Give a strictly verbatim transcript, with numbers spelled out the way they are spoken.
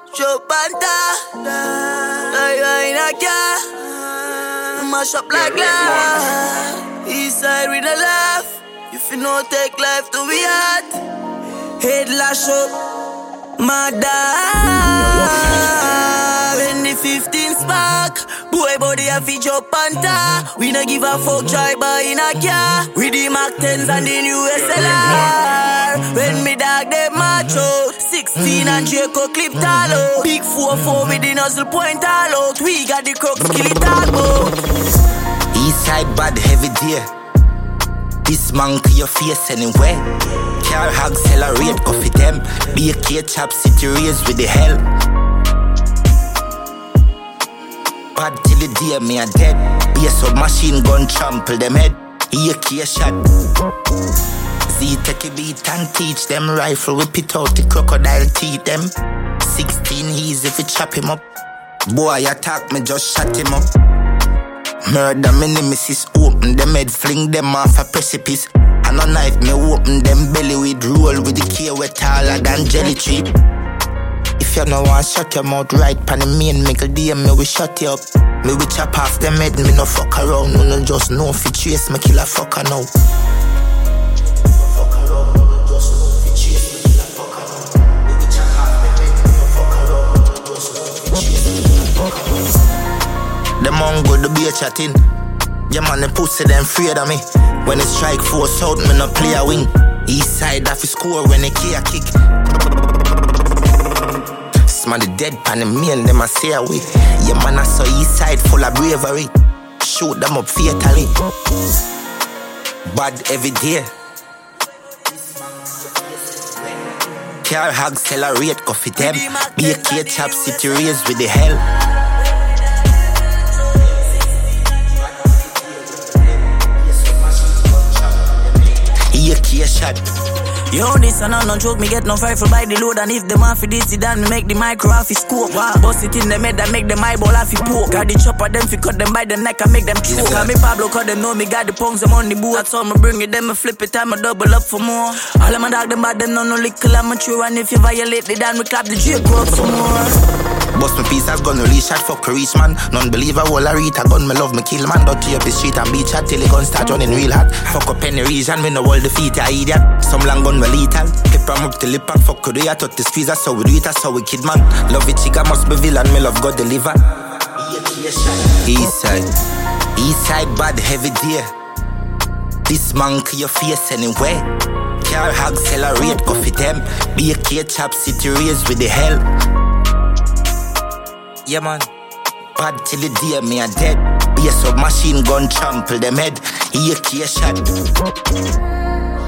Joe Panta, I in a car, mash up like glass. East side with a laugh. If you no take life to be hard, head lash up, my dog. When the fifteen spark, boy body a fi Joe Panta. We no give a fuck driver in a car. With the Mac tens and the new S L R. When me dog them macho, sixteen and Draco clip tall out. Big four four with the nozzle point all out. We got the crooks kill it all out. East side bad heavy deer. This monkey your face anywhere. Car hog accelerate go for them. Be a K chop city race with the hell. Bad till the day me a dead. Be a submachine gun trample them head. E A K shot. Z take a beat and teach them. Rifle whip it out the crocodile teeth them. Sixteen he's if it chop him up. Boy attack me just shut him up. Murder me nemesis, open them head, fling them off a precipice. And a knife me open them belly with roll with the K wet taller than jelly tree. If you no want shut your mouth right pan the main mickle D M me we shut you up. Me we chop off them head, me no fuck around. Me no just know if you chase me kill a fucker now. Fuck around, me no just know if you chase me kill a fucker now. Me we chop off them head, me no fuck around. Me no just know if you chase me kill a fucker now. Them on go the beer chatting. Yeah man, the pussy them afraid of me. When it strike force out, me no play a wing. East side off his score when they kick a kick. Smell the dead pan the main, them a stay away. Yeah man, I saw east side full of bravery. Shoot them up fatally. Bad every day. Car hog accelerate go for them. Be a K chop city race with the hell. E A K shot. Yo, this and no joke, me get no rifle by the load. And if the man for this, it done, me make the micro off his scope. Wow. Bust it in the head and make them eyeball off his poke. Got the chopper, them fi cut them by the neck and make them choke. Call me Pablo, cause them know me got the punks, them on the boot. That's all me bring it, them me flip it, time I double up for more. All of my dog, them bad, them know no little amateur. And if you violate the down, we clap the J up for more. Bust my piece as gun release shot, fuck a reach man. Non-believer, all I read a gun, me love me kill man. Dirty up the street and beat chat till the gun start running real hot. Fuck up any region, me no all defeat a idiot. Some long gun me lethal. Pepper up the lip and fuck with the touch the squeeze, that's how we do it, that's how we kid man. Love it chica must be villain, me love God deliver. East side, east side bad heavy deer. This monkey your face anywhere. Car hog accelerate go for them. Be a K chop city race with the hell. Yeah man, bad till the day me a dead. Be a submachine gun trample them head. E A K shot.